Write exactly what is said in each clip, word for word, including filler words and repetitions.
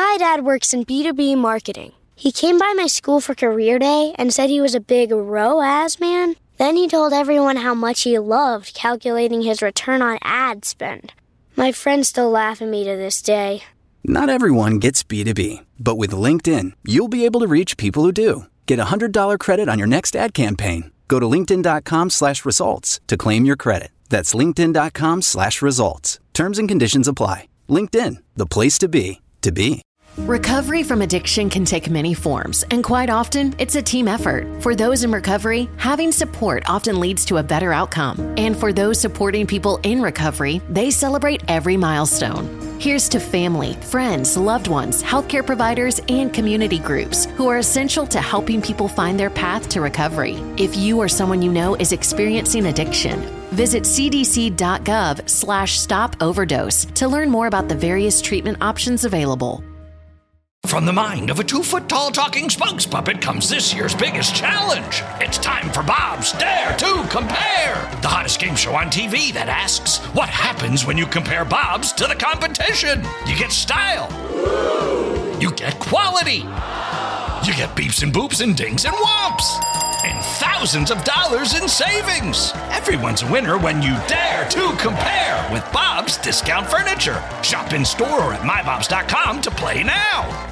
My dad works in B two B marketing. He came by my school for career day and said he was a big R O A S man. Then he told everyone how much he loved calculating his return on ad spend. My friends still laugh at me to this day. Not everyone gets B two B, but with LinkedIn, you'll be able to reach people who do. Get a one hundred dollars credit on your next ad campaign. Go to linkedin.com slash results to claim your credit. That's linkedin.com slash results. Terms and conditions apply. LinkedIn, the place to be, to be. Recovery from addiction can take many forms, and quite often, it's a team effort. For those in recovery, having support often leads to a better outcome. And for those supporting people in recovery, they celebrate every milestone. Here's to family, friends, loved ones, healthcare providers, and community groups who are essential to helping people find their path to recovery. If you or someone you know is experiencing addiction, visit cdc.gov slash stop overdose to learn more about the various treatment options available. From the mind of a two-foot-tall talking spokes puppet comes this year's biggest challenge. It's time for Bob's Dare to Compare, the hottest game show on T V that asks, what happens when you compare Bob's to the competition? You get style. You get quality. You get beeps and boops and dings and whomps. And thousands of dollars in savings. Everyone's a winner when you dare to compare with Bob's Discount Furniture. Shop in store or at my bobs dot com to play now.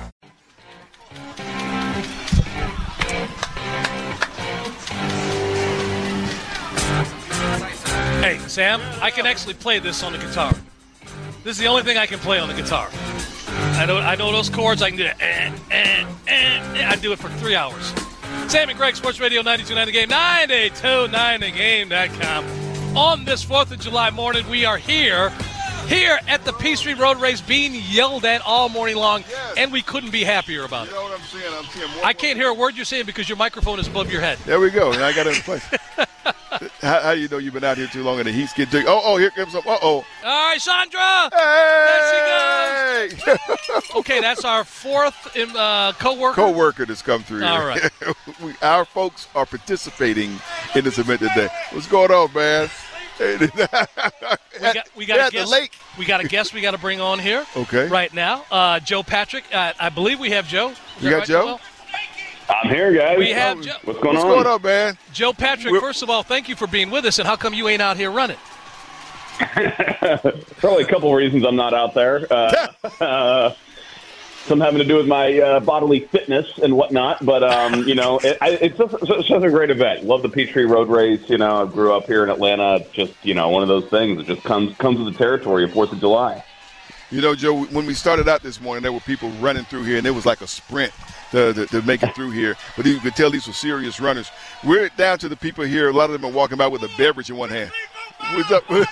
Hey, Sam, I can actually play this on the guitar. This is the only thing I can play on the guitar. I know I know those chords. I can do it. And, and, and, I do it for three hours. Sam and Greg, Sports Radio ninety-two point nine The Game, ninety-two point nine the game dot com. On this fourth of July morning, we are here, here at the Peachtree Road Race, being yelled at all morning long, yes. And we couldn't be happier about it. You know what I'm saying? I'm seeing more I can't hear a word you're saying because your microphone is above your head. There we go. And I got it in place. how, how do you know you've been out here too long and the heat's getting – oh, oh, here comes – uh-oh. All right, Sandra. Hey! There she goes. Okay, that's our fourth uh, co-worker. Co-worker that's come through All here. right. we, our folks are participating in this event today. What's going on, man? we got, we got yeah, a guest. The lake. We got a guest we got to bring on here. Okay. Right now, uh, Joe Patrick. Uh, I believe we have Joe. Is you got right, Joe? Joel? I'm here, guys. We have Joe. What's going What's on? What's going on, man? Joe Patrick, We're, first of all, thank you for being with us. And how come you ain't out here running? Probably a couple of reasons I'm not out there. Uh, uh, some having to do with my uh, bodily fitness and whatnot. But, um, you know, it, I, it's, just, it's just a great event. Love the Peachtree Road Race. You know, I grew up here in Atlanta. Just, you know, one of those things that just comes comes with the territory of fourth of July. You know, Joe, when we started out this morning, there were people running through here, and it was like a sprint to, to, to make it through here. But you could tell these were serious runners. We're down to the people here. A lot of them are walking by with a beverage in one hand. What's up? What's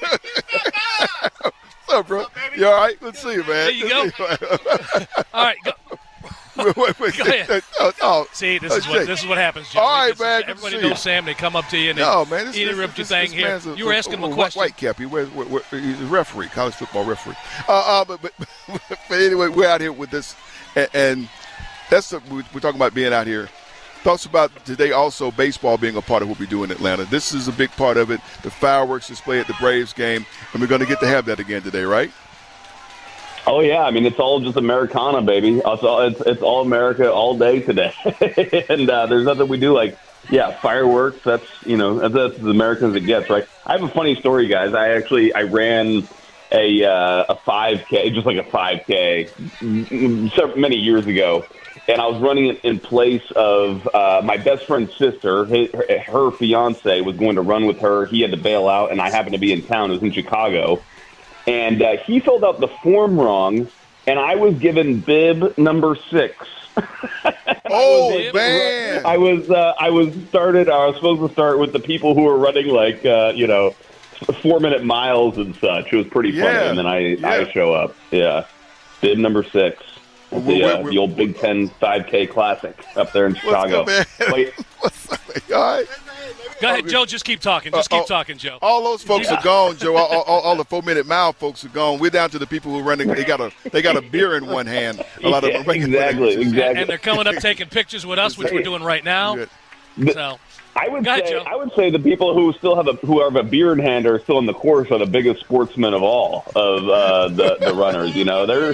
up, bro? You all right? Let's see you, man. There you go. All right, go. wait, wait, wait. Go ahead. Oh, oh, See, this oh, is what this is what happens, Joe. All right, This man. is- Good to Everybody see knows you. Sam. They come up to you and they No, man. This, interrupt this, your this, thing this here. man's a- You were asking him a a question. White cap. He wears, wear, wear, he's a referee, college football referee. Uh, uh, but, but, but anyway, we're out here with this, and, and that's the, we're talking about being out here. Thoughts about today also baseball being a part of what we do in Atlanta. This is a big part of it, the fireworks display at the Braves game, and we're going to get to have that again today, right? Oh, yeah. I mean, it's all just Americana, baby. It's all, it's, it's all America all day today. and uh, there's nothing we do like, yeah, fireworks. That's, you know, that's, that's as American as it gets, right? I have a funny story, guys. I actually, I ran a uh, a five K, just like a five K several, many years ago. And I was running it in place of uh, my best friend's sister. His, her, her fiance was going to run with her. He had to bail out, and I happened to be in town. It was in Chicago. And uh, he filled out the form wrong, and I was given bib number six. Oh, I was, man. I was uh, I was started. I was supposed to start with the people who were running like uh, you know four minute miles and such. It was pretty funny, Yeah. and then I Yeah. I show up. Yeah, bib number six. Well, The, we're- uh, we're- the old Big Ten five K Classic up there in Chicago. What's up, man? Wait. What's up, man? All right. Go ahead, Joe. Just keep talking. Just Uh, keep oh, talking, Joe. All those folks Yeah. are gone, Joe. All, all, all the four-minute mile folks are gone. We're down to the people who are running. They got a they got a beer in one hand. A lot Yeah, of them are exactly, running- exactly. And they're coming up taking pictures with us, which we're doing right now. Good. So I would Go ahead, say Joe. I would say the people who still have a who have a beer in hand are still in the course are the biggest sportsmen of all of uh, the the runners. You know, they're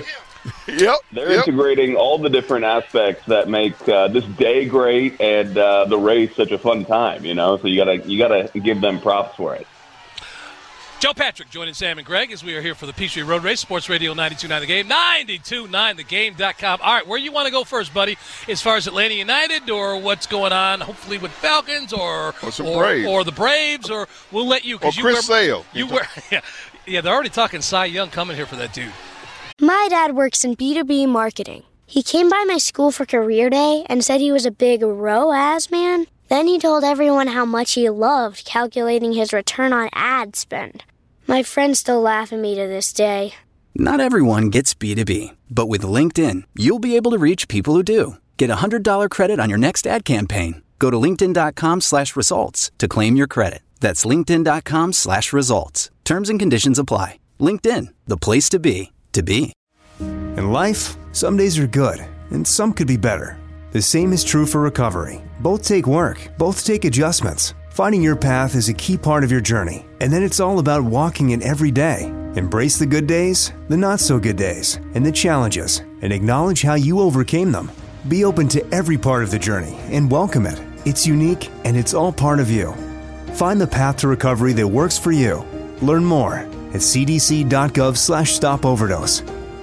Yep. They're yep. integrating all the different aspects that make uh, this day great and uh, the race such a fun time. You know, so you gotta you gotta give them props for it. Joe Patrick joining Sam and Greg as we are here for the Peachtree Road Race, Sports Radio ninety-two point nine The Game, ninety-two point nine the game dot com. All right, where you want to go first, buddy, as far as Atlanta United or what's going on, hopefully with Falcons or or, some or, Braves. or the Braves, or we'll let you. Or you Chris wear, Sale. You wear, yeah, yeah, they're already talking Cy Young coming here for that dude. My dad works in B two B marketing. He came by my school for career day and said he was a big R O A S man. Then he told everyone how much he loved calculating his return on ad spend. My friends still laugh at me to this day. Not everyone gets B two B, but with LinkedIn, you'll be able to reach people who do. Get a one hundred dollars credit on your next ad campaign. Go to linkedin.com slash results to claim your credit. That's linkedin.com slash results. Terms and conditions apply. LinkedIn, the place to be, to be. In life, some days are good, and some could be better. The same is true for recovery. Both take work, both take adjustments. Finding your path is a key part of your journey, and then it's all about walking it every day. Embrace the good days, the not-so-good days, and the challenges, and acknowledge how you overcame them. Be open to every part of the journey and welcome it. It's unique, and it's all part of you. Find the path to recovery that works for you. Learn more at cdc.gov slash stop overdose.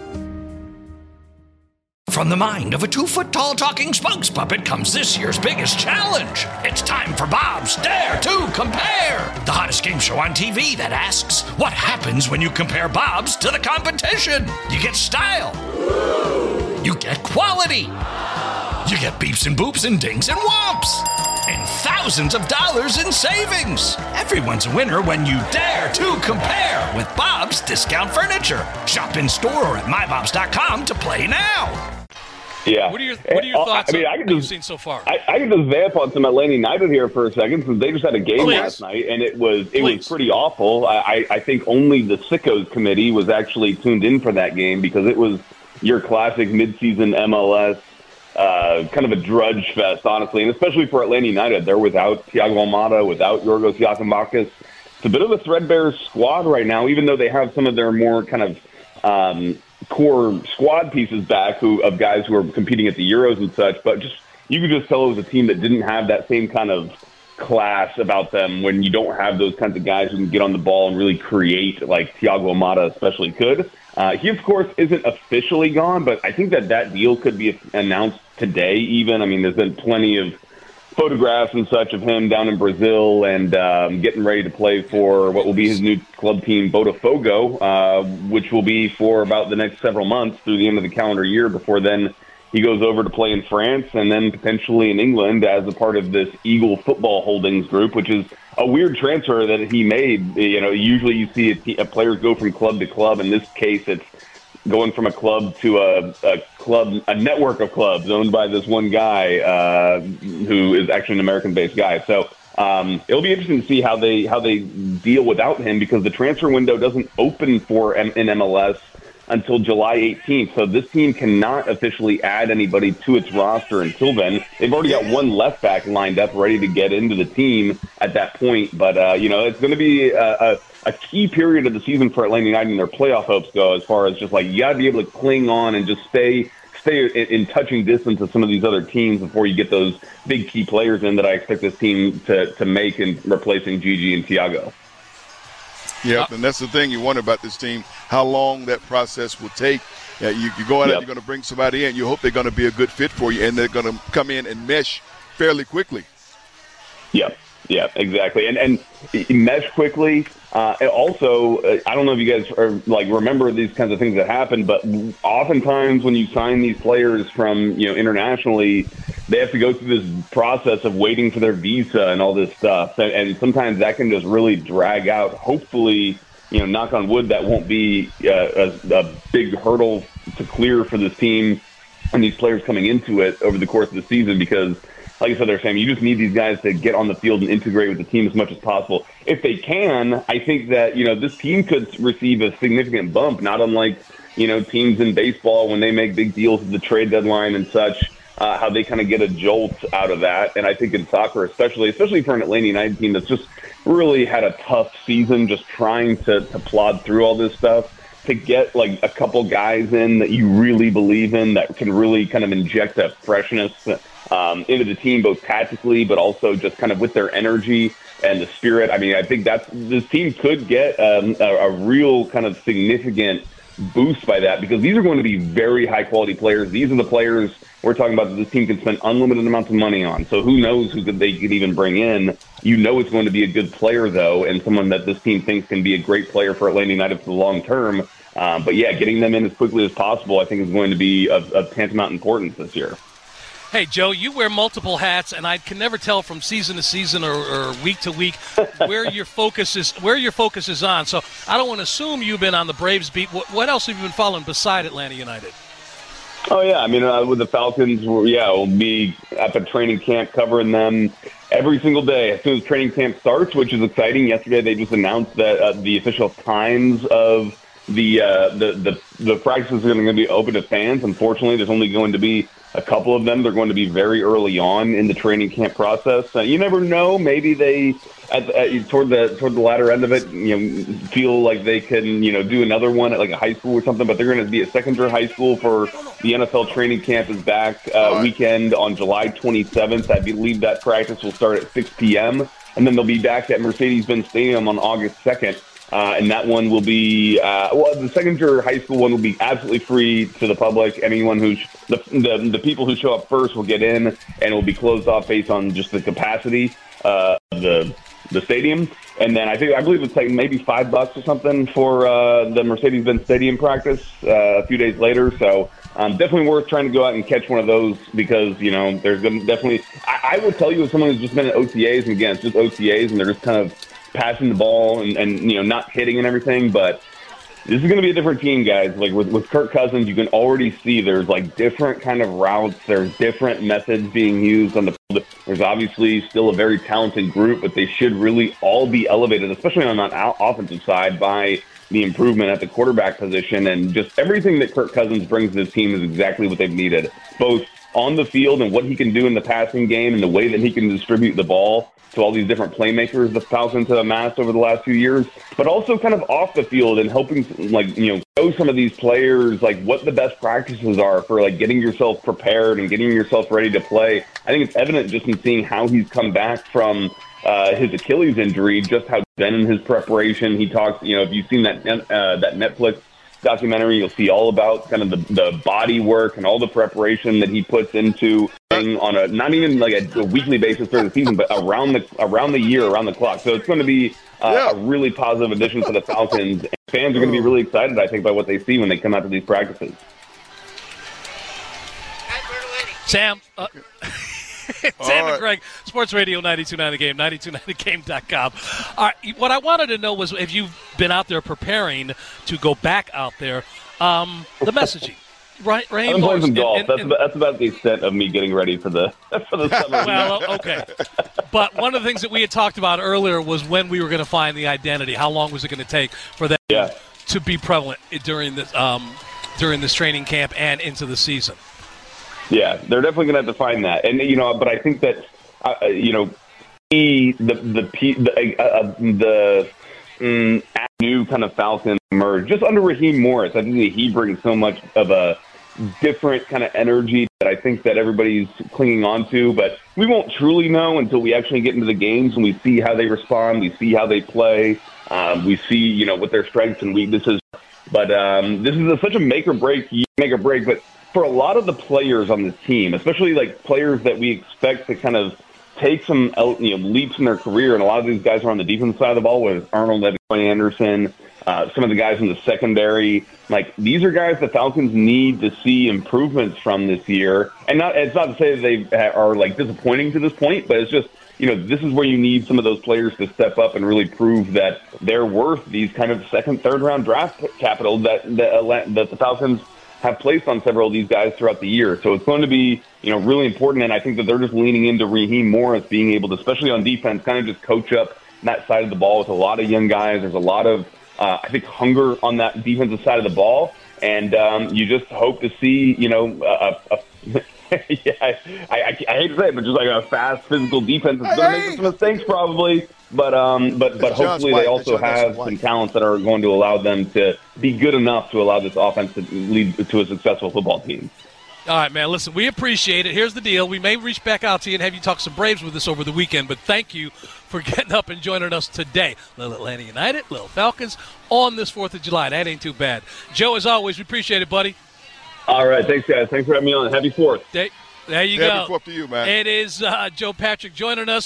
From the mind of a two-foot-tall talking spokes puppet comes this year's biggest challenge. It's time for Bob's Dare to Compare, the hottest game show on T V that asks, what happens when you compare Bob's to the competition? You get style. You get quality. You get beeps and boops and dings and whomps. And thousands of dollars in savings. Everyone's a winner when you dare to compare with Bob's Discount Furniture. Shop in store or at my bobs dot com to play now. Yeah. What are your What are your thoughts I mean, on I can what just, you've seen so far? I, I can just vamp on some Atlanta United here for a second, since they just had a game Please. last night, and it was it Please. was pretty awful. I, I think only the Sickos committee was actually tuned in for that game, because it was your classic midseason M L S, uh, kind of a drudge fest, honestly, and especially for Atlanta United. They're without Thiago Almada, without Yorgos Giakoumakis. It's a bit of a threadbare squad right now, even though they have some of their more kind of um, core squad pieces back, who of guys who are competing at the Euros and such. But just you could just tell it was a team that didn't have that same kind of class about them when you don't have those kinds of guys who can get on the ball and really create, like Thiago Almada especially could. Uh, he, of course, isn't officially gone, but I think that that deal could be announced today even. I mean, there's been plenty of photographs and such of him down in Brazil and um, getting ready to play for what will be his new club team, Botafogo, uh, which will be for about the next several months through the end of the calendar year, before then he goes over to play in France and then potentially in England as a part of this Eagle Football Holdings group, which is a weird transfer that he made. You know, usually you see a t- a players go from club to club. In this case, it's going from a club to a, a club, a network of clubs owned by this one guy uh, who is actually an American-based guy. So um, it'll be interesting to see how they how they deal without him, because the transfer window doesn't open for M- in M L S until July eighteenth. So this team cannot officially add anybody to its roster until then. They've already got one left back lined up, ready to get into the team at that point. But, uh, you know, it's going to be a, a, a key period of the season for Atlanta United and their playoff hopes go, as far as just like, you got to be able to cling on and just stay stay in, in touching distance of some of these other teams before you get those big key players in that I expect this team to, to make in replacing Gigi and Thiago. Yep, and that's the thing you wonder about this team, how long that process will take. Yeah, you, you go out yep. and you're going to bring somebody in. You hope they're going to be a good fit for you, and they're going to come in and mesh fairly quickly. Yep, yeah, exactly. And and mesh quickly. Uh, also, uh, I don't know if you guys are, like, remember these kinds of things that happen, but oftentimes when you sign these players from, you know, internationally, they have to go through this process of waiting for their visa and all this stuff. And, and sometimes that can just really drag out. Hopefully, you know, knock on wood, that won't be uh, a, a big hurdle to clear for this team and these players coming into it over the course of the season, because, like I said, they're saying you just need these guys to get on the field and integrate with the team as much as possible. If they can, I think that, you know, this team could receive a significant bump, not unlike, you know, teams in baseball when they make big deals at the trade deadline and such, uh, how they kind of get a jolt out of that. And I think in soccer, especially, especially for an Atlanta United team that's just really had a tough season, just trying to, to plod through all this stuff. to get like a couple guys in that you really believe in that can really kind of inject a freshness um, into the team, both tactically, but also just kind of with their energy and the spirit. I mean, I think that's this team could get um, a, a real kind of significant boost by that, because these are going to be very high quality players. These are the players we're talking about that this team can spend unlimited amounts of money on. So who knows who could, they could even bring in. You know it's going to be a good player, though, and someone that this team thinks can be a great player for Atlanta United for the long term. Um, but, yeah, getting them in as quickly as possible I think is going to be of, of tantamount importance this year. Hey, Joe, you wear multiple hats, and I can never tell from season to season or, or week to week where your focus is where your focus is on. So I don't want to assume you've been on the Braves beat. What, what else have you been following beside Atlanta United? Oh, yeah. I mean, uh, with the Falcons, yeah, we'll be up at training camp covering them every single day as soon as training camp starts, which is exciting. Yesterday they just announced that uh, the official times of the, uh, the, the, the practices are going to be open to fans. Unfortunately, there's only going to be a couple of them. They're going to be very early on in the training camp process. Uh, you never know. Maybe they, at, at, toward the toward the latter end of it, you know, feel like they can, you know, do another one at like a high school or something. But they're going to be at secondary high school for the N F L training camp is back uh, weekend on July twenty-seventh. I believe that practice will start at six p.m. and then they'll be back at Mercedes-Benz Stadium on August second. Uh, and that one will be, uh, well, the secondary high school one will be absolutely free to the public. Anyone who's, the, the the people who show up first will get in, and it will be closed off based on just the capacity uh, of the the stadium. And then I think, I believe it's like maybe five bucks or something for uh, the Mercedes-Benz Stadium practice uh, a few days later. So um, definitely worth trying to go out and catch one of those because, you know, there's definitely, I, I would tell you as someone who's just been at O T As, and again, it's just O T As, and they're just kind of passing the ball and, and you know, not hitting and everything, but this is going to be a different team, guys. Like with, with Kirk Cousins, you can already see there's like different kind of routes. There's different methods being used on the field. There's obviously still a very talented group, but they should really all be elevated, especially on that offensive side, by the improvement at the quarterback position. And just everything that Kirk Cousins brings to this team is exactly what they've needed, both on the field and what he can do in the passing game and the way that he can distribute the ball to all these different playmakers the Falcons have amassed over the last few years, but also kind of off the field and helping, like, you know, show some of these players, like, what the best practices are for, like, getting yourself prepared and getting yourself ready to play. I think it's evident just in seeing how he's come back from uh, his Achilles injury, just how been in his preparation. He talks, you know, if you've seen that uh, that Netflix documentary, you'll see all about kind of the, the body work and all the preparation that he puts into on a not even like a, a weekly basis during the season, but around the around the year, around the clock. So it's going to be uh, yeah. a really positive addition for the Falcons. And fans are going to be really excited, I think, by what they see when they come out to these practices. Sam, uh, Sam right. and Greg, Sports Radio ninety-two point nine The Game, ninety-two point nine the game dot com. All right, what I wanted to know was if you've been out there preparing to go back out there, um, the messaging. Right, Raheem I'm playing some and, golf. and, that's, and, about, that's about the extent of me getting ready for the for the summer. Well, okay. But one of the things that we had talked about earlier was when we were going to find the identity. How long was it going to take for that yeah. to be prevalent during this um, during this training camp and into the season? Yeah, they're definitely going to have to find that, and you know, but I think that uh, you know, the the the the, uh, the um, new kind of Falcon emerge just under Raheem Morris. I think that he brings so much of a different kind of energy that I think that everybody's clinging on to, but we won't truly know until we actually get into the games and we see how they respond, we see how they play, um, we see, you know, what their strengths and weaknesses. But um, this is a, such a make or break, make or break. But for a lot of the players on this team, especially like players that we expect to kind of take some, you know, leaps in their career, and a lot of these guys are on the defensive side of the ball with Arnold Anderson, Uh, some of the guys in the secondary, like these are guys the Falcons need to see improvements from this year. And not, it's not to say that they are like disappointing to this point, but it's just, you know, this is where you need some of those players to step up and really prove that they're worth these kind of second, third round draft capital that, that, that the Falcons have placed on several of these guys throughout the year. So it's going to be, you know, really important. And I think that they're just leaning into Raheem Morris being able to, especially on defense, kind of just coach up that side of the ball with a lot of young guys. There's a lot of, Uh, I think, hunger on that defensive side of the ball, and um, you just hope to see, you know, a, a, yeah, I, I, I hate to say it, but just like a fast physical defense. It's going to make some mistakes probably, but um, but but hopefully they also have some talents that are going to allow them to be good enough to allow this offense to lead to a successful football team. All right, man, listen, we appreciate it. Here's the deal. We may reach back out to you and have you talk some Braves with us over the weekend, but thank you for getting up and joining us today. Little Atlanta United, Little Falcons on this fourth of July. That ain't too bad. Joe, as always, we appreciate it, buddy. All right, thanks, guys. Thanks for having me on. Happy fourth. There, there you Happy go. Happy fourth to you, man. It is uh, Joe Patrick joining us.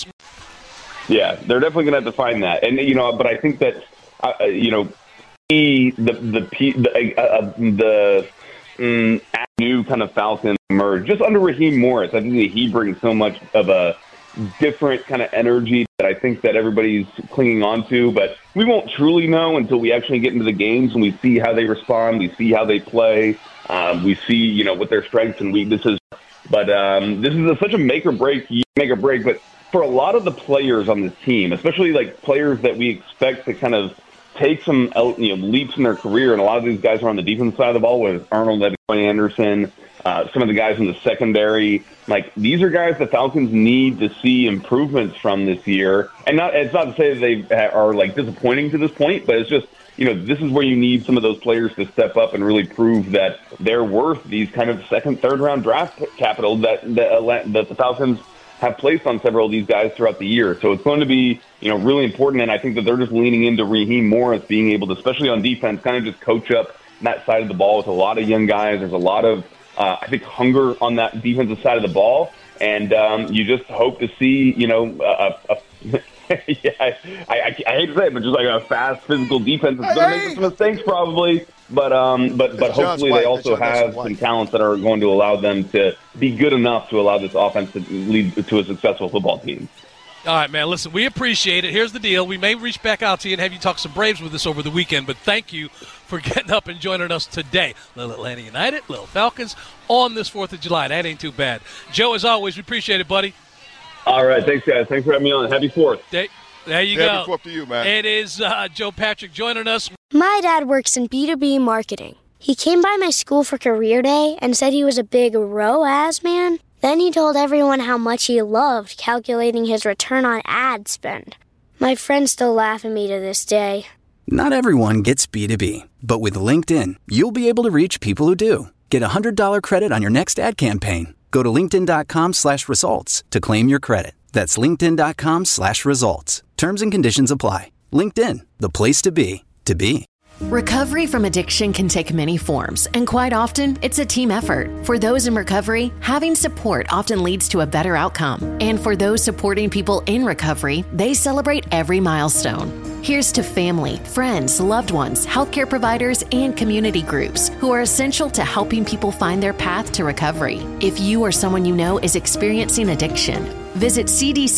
Yeah, they're definitely going to have to find that. And, you know, but I think that, uh, you know, he, the, the, the, uh, the mm, new kind of Falcon emerged just under Raheem Morris. I think that he brings so much of a different kind of energy that I think that everybody's clinging on to, but we won't truly know until we actually get into the games and we see how they respond, we see how they play, um, we see, you know, what their strengths and weaknesses. But um, this is a, such a make or break, make or break. But for a lot of the players on this team, especially like players that we expect to kind of take some, you know, leaps in their career, and a lot of these guys are on the defensive side of the ball with Arnold, Anderson, uh, some of the guys in the secondary. Like, these are guys the Falcons need to see improvements from this year. And not, it's not to say that they are, like, disappointing to this point, but it's just, you know, this is where you need some of those players to step up and really prove that they're worth these kind of second, third-round draft capital that, that, that the Falcons have placed on several of these guys throughout the year. So it's going to be, you know, really important, and I think that they're just leaning into Raheem Morris being able to, especially on defense, kind of just coach up that side of the ball with a lot of young guys. There's a lot of, uh, I think, hunger on that defensive side of the ball, and um, you just hope to see, you know, a, a yeah, I, I, I hate to say it, but just like a fast physical defense. It's going to make some mistakes probably, but um, but but hopefully they also have some talents that are going to allow them to be good enough to allow this offense to lead to a successful football team. All right, man, listen, we appreciate it. Here's the deal. We may reach back out to you and have you talk some Braves with us over the weekend, but thank you for getting up and joining us today. Little Atlanta United, Little Falcons on this fourth of July. That ain't too bad. Joe, as always, we appreciate it, buddy. All right, thanks, guys. Thanks for having me on. Happy fourth. There, there you Happy go. Happy fourth to you, man. It is uh, Joe Patrick joining us. My dad works in B two B marketing. He came by my school for career day and said he was a big R O A S man. Then he told everyone how much he loved calculating his return on ad spend. My friends still laugh at me to this day. Not everyone gets B two B, but with LinkedIn, you'll be able to reach people who do. Get a one hundred dollars credit on your next ad campaign. Go to linkedin.com slash results to claim your credit. That's linkedin.com slash results. Terms and conditions apply. LinkedIn, the place to be, to be. Recovery from addiction can take many forms, and quite often, it's a team effort. For those in recovery, having support often leads to a better outcome. And for those supporting people in recovery, they celebrate every milestone. Here's to family, friends, loved ones, healthcare providers, and community groups who are essential to helping people find their path to recovery. If you or someone you know is experiencing addiction, visit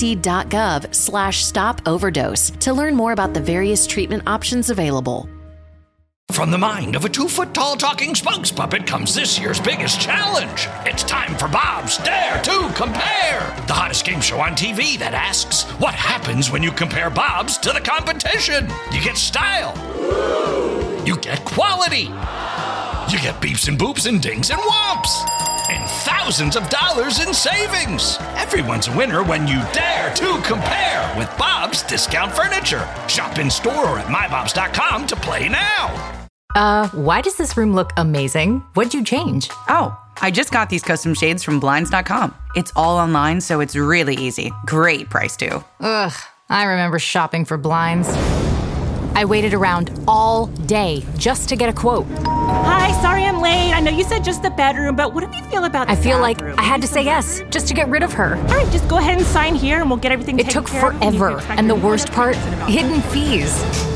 cdc.gov slash stop overdose to learn more about the various treatment options available. From the mind of a two-foot-tall talking spokes puppet comes this year's biggest challenge. It's time for Bob's Dare to Compare, the hottest game show on T V that asks, what happens when you compare Bob's to the competition? You get style. You get quality. You get beeps and boops and dings and whomps. And thousands of dollars in savings. Everyone's a winner when you dare to compare with Bob's Discount Furniture. Shop in store or at my bobs dot com to play now. Uh, why does this room look amazing? What'd you change? Oh, I just got these custom shades from blinds dot com. It's all online, so it's really easy. Great price, too. Ugh, I remember shopping for blinds. I waited around all day just to get a quote. Hi, sorry I'm late. I know you said just the bedroom, but what do you feel about the I feel bathroom? like I had to say yes just to get rid of her. All right, just go ahead and sign here and we'll get everything It taken took care of. forever, and the worst part, hidden fees.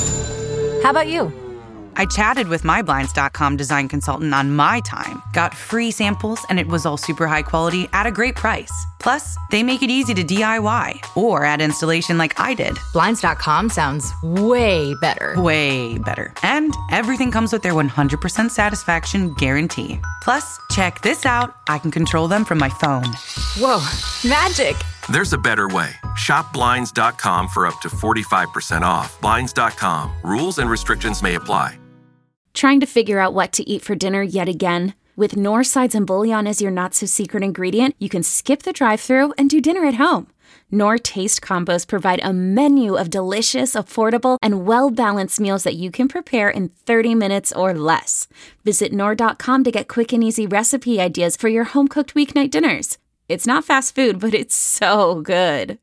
How about you? I chatted with my blinds dot com design consultant on my time, got free samples, and it was all super high quality at a great price. Plus, they make it easy to D I Y or add installation like I did. blinds dot com sounds way better. Way better. And everything comes with their one hundred percent satisfaction guarantee. Plus, check this out. I can control them from my phone. Whoa, magic. There's a better way. Shop blinds dot com for up to forty-five percent off. blinds dot com. Rules and restrictions may apply. Trying to figure out what to eat for dinner yet again? With Knorr sides and bouillon as your not-so-secret ingredient, you can skip the drive-thru and do dinner at home. Knorr Taste Combos provide a menu of delicious, affordable, and well-balanced meals that you can prepare in thirty minutes or less. Visit Knorr dot com to get quick and easy recipe ideas for your home-cooked weeknight dinners. It's not fast food, but it's so good.